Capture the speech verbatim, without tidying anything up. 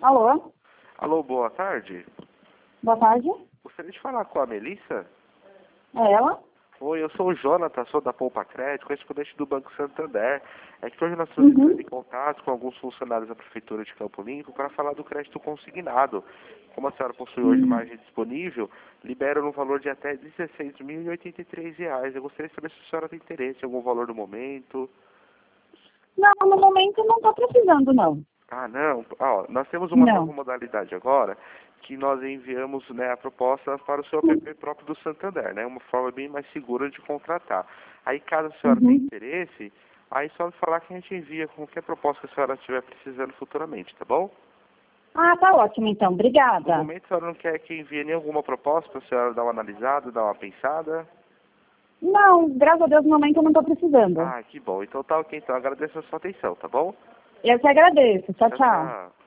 Alô? Alô, boa tarde. Boa tarde. Gostaria de falar com a Melissa? É ela? Oi, eu sou o Jonathan, sou da Poupa Crédito, correspondente do Banco Santander. É que hoje nós estamos Uhum. entrando em contato com alguns funcionários da Prefeitura de Campo Limpo para falar do crédito consignado. Como a senhora possui hoje Hum. margem disponível, libera no valor de até dezesseis mil e oitenta e três reais. Eu gostaria de saber se a senhora tem interesse em algum valor no momento. Não, no momento não estou precisando, não. Ah, não. Ah, ó, nós temos uma Não. nova modalidade agora, que nós enviamos, né, a proposta para o seu app próprio do Santander, né? Uma forma bem mais segura de contratar. Aí, caso a senhora tenha Uhum. interesse, aí só me falar que a gente envia qualquer proposta que a senhora estiver precisando futuramente, tá bom? Ah, tá ótimo então. No Obrigada. momento, a senhora não quer que envie nenhuma proposta para a senhora dar uma analisada, dar uma pensada? Não, graças a Deus no momento eu não estou precisando. Ah, que bom. Então tá ok, então. Agradeço a sua atenção, tá bom? Eu te agradeço. Tchau, Tchau, tchau. tchau.